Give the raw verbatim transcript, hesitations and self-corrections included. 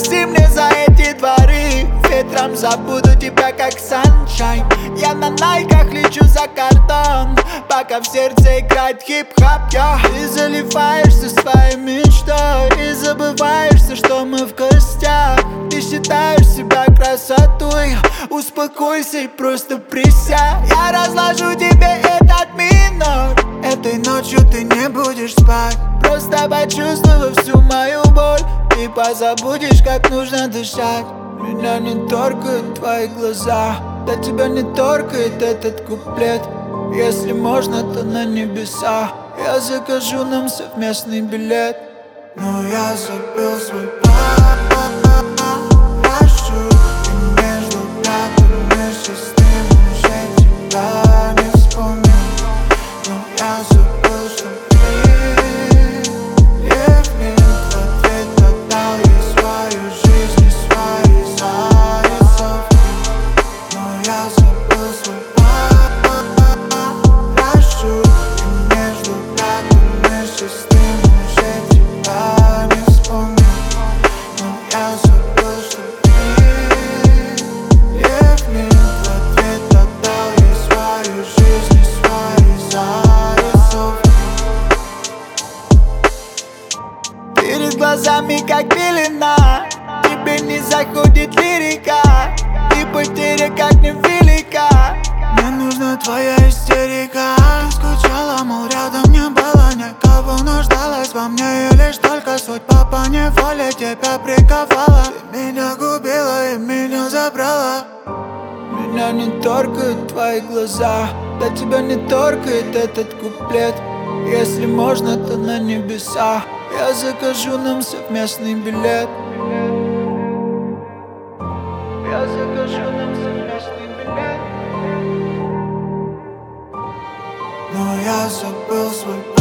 Прости мне за эти дворы, ветром забуду тебя как саншайн. Я на найках лечу за картон, пока в сердце играет хип-хоп, я. Ты заливаешься своей мечтой и забываешься, что мы в гостях. Ты считаешь себя красотой, успокойся и просто присядь. Я разложу тебе этот минор, этой ночью ты не будешь спать. Просто почувствуй всю мою боль, ты позабудешь, как нужно дышать. Меня не торкают твои глаза, да тебя не торкает этот куплет. Если можно, то на небеса я закажу нам совместный билет. Но я забыл свой пароль, и между пятыми шестым уже тебя не вспомнил. Но я забыл, что ты мне в ответ отдал ей свою жизнь и свои зарисовки. Но я забыл свой парашют, и между пятым и шестым уже тебя не вспомнил. Но я забыл, что ты мне в ответ отдал ей свою жизнь и свои зарисовки. Перед глазами как пелена, тебе не заходит лирика, и потеря как невелика. Мне нужна твоя истерика. Ты скучала, мол, рядом не было никого, но ждалась во мне, и лишь только судьба по неволе тебя приковала. Ты меня губила и меня забрала. Меня не торкают твои глаза, да тебя не торкает этот куплет. Если можно, то на небеса я закажу нам совместный билет. Я закажу нам совместный билет. Но я забыл свой